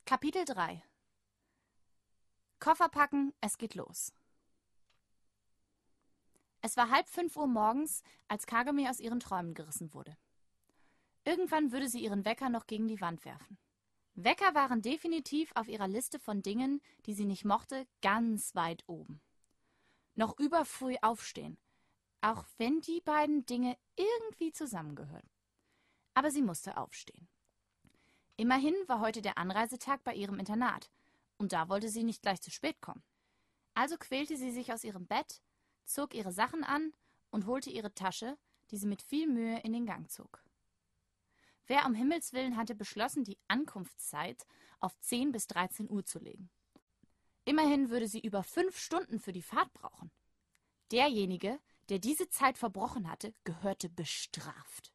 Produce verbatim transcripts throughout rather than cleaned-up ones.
Kapitel drei. Koffer packen, es geht los. Es war halb fünf Uhr morgens, als Kagome aus ihren Träumen gerissen wurde. Irgendwann würde sie ihren Wecker noch gegen die Wand werfen. Wecker waren definitiv auf ihrer Liste von Dingen, die sie nicht mochte, ganz weit oben. Noch überfrüh aufstehen, auch wenn die beiden Dinge irgendwie zusammengehören. Aber sie musste aufstehen. Immerhin war heute der Anreisetag bei ihrem Internat, und da wollte sie nicht gleich zu spät kommen. Also quälte sie sich aus ihrem Bett, zog ihre Sachen an und holte ihre Tasche, die sie mit viel Mühe in den Gang zog. Wer um Himmels Willen hatte beschlossen, die Ankunftszeit auf zehn bis dreizehn Uhr zu legen? Immerhin würde sie über fünf Stunden für die Fahrt brauchen. Derjenige, der diese Zeit verbrochen hatte, gehörte bestraft.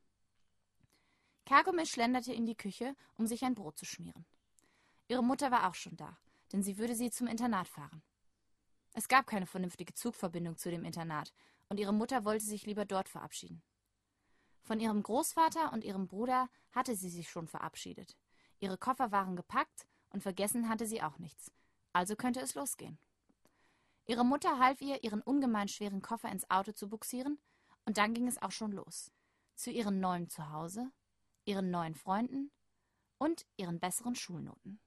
Kagome schlenderte in die Küche, um sich ein Brot zu schmieren. Ihre Mutter war auch schon da, denn sie würde sie zum Internat fahren. Es gab keine vernünftige Zugverbindung zu dem Internat, und ihre Mutter wollte sich lieber dort verabschieden. Von ihrem Großvater und ihrem Bruder hatte sie sich schon verabschiedet. Ihre Koffer waren gepackt, und vergessen hatte sie auch nichts. Also könnte es losgehen. Ihre Mutter half ihr, ihren ungemein schweren Koffer ins Auto zu bugsieren, und dann ging es auch schon los. Zu ihrem neuen Zuhause, ihren neuen Freunden und ihren besseren Schulnoten.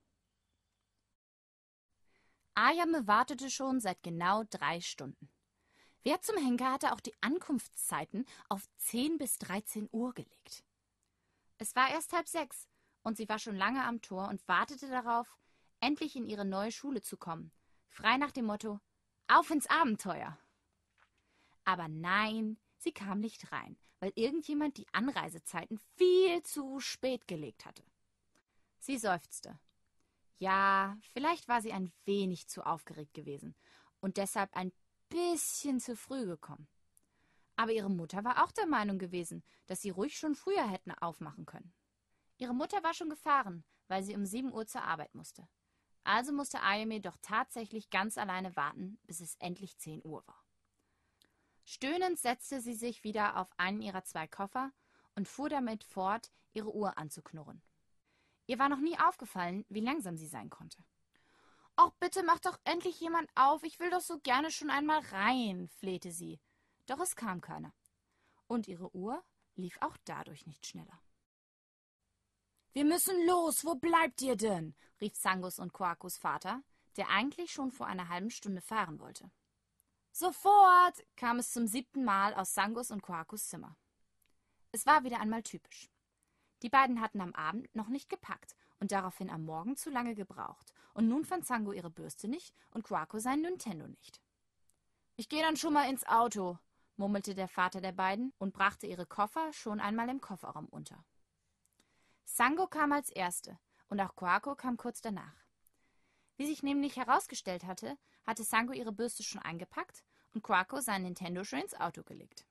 Ayame wartete schon seit genau drei Stunden. Wer zum Henker hatte auch die Ankunftszeiten auf zehn bis dreizehn Uhr gelegt? Es war erst halb sechs, und sie war schon lange am Tor und wartete darauf, endlich in ihre neue Schule zu kommen, frei nach dem Motto: Auf ins Abenteuer! Aber nein, sie kam nicht rein, weil irgendjemand die Anreisezeiten viel zu spät gelegt hatte. Sie seufzte. Ja, vielleicht war sie ein wenig zu aufgeregt gewesen und deshalb ein bisschen zu früh gekommen. Aber ihre Mutter war auch der Meinung gewesen, dass sie ruhig schon früher hätten aufmachen können. Ihre Mutter war schon gefahren, weil sie um sieben Uhr zur Arbeit musste. Also musste Ayame doch tatsächlich ganz alleine warten, bis es endlich zehn Uhr war. Stöhnend setzte sie sich wieder auf einen ihrer zwei Koffer und fuhr damit fort, ihre Uhr anzuknurren. Ihr war noch nie aufgefallen, wie langsam sie sein konnte. »Och, bitte mach doch endlich jemand auf, ich will doch so gerne schon einmal rein«, flehte sie. Doch es kam keiner. Und ihre Uhr lief auch dadurch nicht schneller. »Wir müssen los, wo bleibt ihr denn?«, rief Sangos und Koakos Vater, der eigentlich schon vor einer halben Stunde fahren wollte. »Sofort«, kam es zum siebten Mal aus Sangos und Koakos Zimmer. Es war wieder einmal typisch. Die beiden hatten am Abend noch nicht gepackt und daraufhin am Morgen zu lange gebraucht. Und nun fand Sango ihre Bürste nicht und Koako sein Nintendo nicht. »Ich gehe dann schon mal ins Auto«, murmelte der Vater der beiden und brachte ihre Koffer schon einmal im Kofferraum unter. Sango kam als Erste und auch Koako kam kurz danach. Wie sich nämlich herausgestellt hatte, hatte Sango ihre Bürste schon eingepackt und Koako sein Nintendo schon ins Auto gelegt.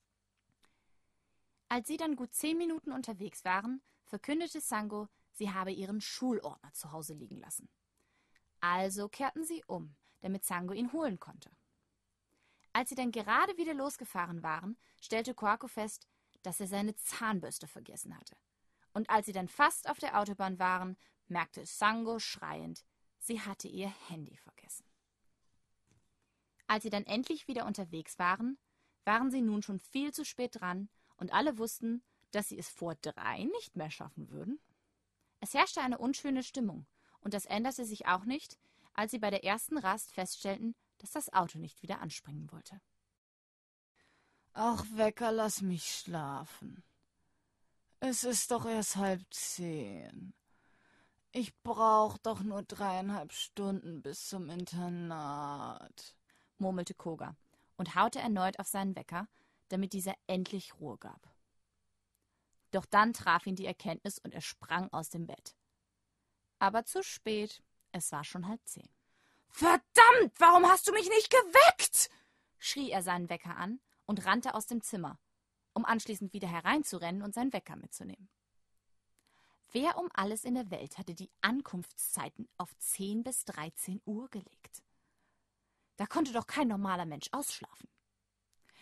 Als sie dann gut zehn Minuten unterwegs waren, verkündete Sango, sie habe ihren Schulordner zu Hause liegen lassen. Also kehrten sie um, damit Sango ihn holen konnte. Als sie dann gerade wieder losgefahren waren, stellte Koako fest, dass er seine Zahnbürste vergessen hatte. Und als sie dann fast auf der Autobahn waren, merkte Sango schreiend, sie hatte ihr Handy vergessen. Als sie dann endlich wieder unterwegs waren, waren sie nun schon viel zu spät dran und alle wussten, dass sie es vor drei nicht mehr schaffen würden. Es herrschte eine unschöne Stimmung und das änderte sich auch nicht, als sie bei der ersten Rast feststellten, dass das Auto nicht wieder anspringen wollte. »Ach, Wecker, lass mich schlafen. Es ist doch erst halb zehn. Ich brauch doch nur dreieinhalb Stunden bis zum Internat«, murmelte Koga und haute erneut auf seinen Wecker, damit dieser endlich Ruhe gab. Doch dann traf ihn die Erkenntnis und er sprang aus dem Bett. Aber zu spät, es war schon halb zehn. »Verdammt, warum hast du mich nicht geweckt?«, schrie er seinen Wecker an und rannte aus dem Zimmer, um anschließend wieder hereinzurennen und seinen Wecker mitzunehmen. Wer um alles in der Welt hatte die Ankunftszeiten auf zehn bis dreizehn Uhr gelegt? Da konnte doch kein normaler Mensch ausschlafen.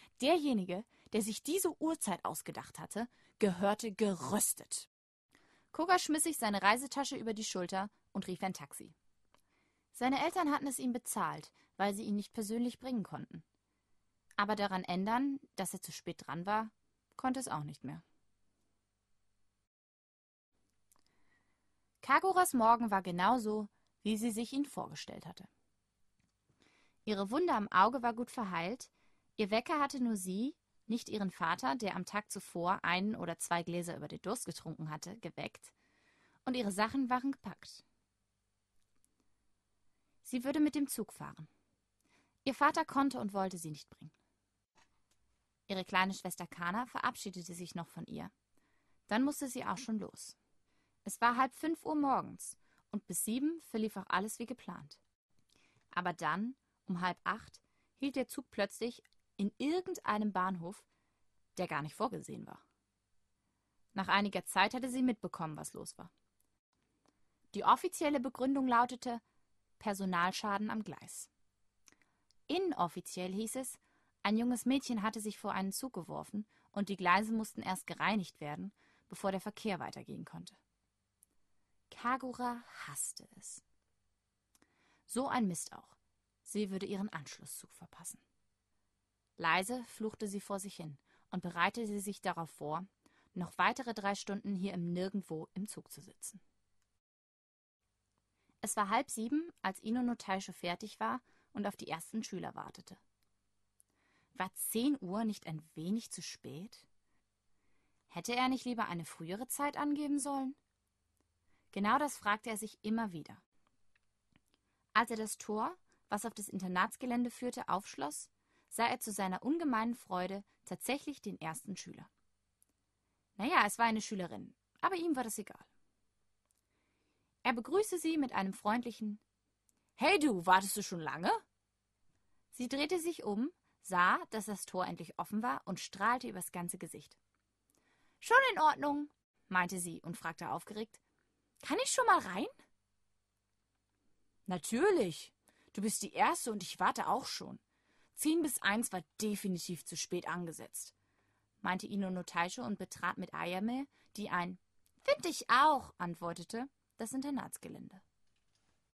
Derjenige, der sich diese Uhrzeit ausgedacht hatte, gehörte geröstet. Koga schmiss sich seine Reisetasche über die Schulter und rief ein Taxi. Seine Eltern hatten es ihm bezahlt, weil sie ihn nicht persönlich bringen konnten. Aber daran ändern, dass er zu spät dran war, konnte es auch nicht mehr. Kaguras Morgen war genauso, wie sie sich ihn vorgestellt hatte. Ihre Wunde am Auge war gut verheilt, ihr Wecker hatte nur sie, nicht ihren Vater, der am Tag zuvor einen oder zwei Gläser über den Durst getrunken hatte, geweckt, und ihre Sachen waren gepackt. Sie würde mit dem Zug fahren. Ihr Vater konnte und wollte sie nicht bringen. Ihre kleine Schwester Kana verabschiedete sich noch von ihr. Dann musste sie auch schon los. Es war halb fünf Uhr morgens und bis sieben verlief auch alles wie geplant. Aber dann, um halb acht, hielt der Zug plötzlich in irgendeinem Bahnhof, der gar nicht vorgesehen war. Nach einiger Zeit hatte sie mitbekommen, was los war. Die offizielle Begründung lautete Personalschaden am Gleis. Inoffiziell hieß es, ein junges Mädchen hatte sich vor einen Zug geworfen und die Gleise mussten erst gereinigt werden, bevor der Verkehr weitergehen konnte. Kagura hasste es. So ein Mist auch. Sie würde ihren Anschlusszug verpassen. Leise fluchte sie vor sich hin und bereitete sich darauf vor, noch weitere drei Stunden hier im Nirgendwo im Zug zu sitzen. Es war halb sieben, als Ino no Taisho fertig war und auf die ersten Schüler wartete. War zehn Uhr nicht ein wenig zu spät? Hätte er nicht lieber eine frühere Zeit angeben sollen? Genau das fragte er sich immer wieder. Als er das Tor, was auf das Internatsgelände führte, aufschloss, sah er zu seiner ungemeinen Freude tatsächlich den ersten Schüler. Naja, es war eine Schülerin, aber ihm war das egal. Er begrüßte sie mit einem freundlichen »Hey du, wartest du schon lange?« Sie drehte sich um, sah, dass das Tor endlich offen war und strahlte übers ganze Gesicht. »Schon in Ordnung«, meinte sie und fragte aufgeregt, »kann ich schon mal rein?« »Natürlich, du bist die Erste und ich warte auch schon. Zehn bis eins war definitiv zu spät angesetzt«, meinte Ino no Taisho und betrat mit Ayame, die ein »Find ich auch«, antwortete, das Internatsgelände.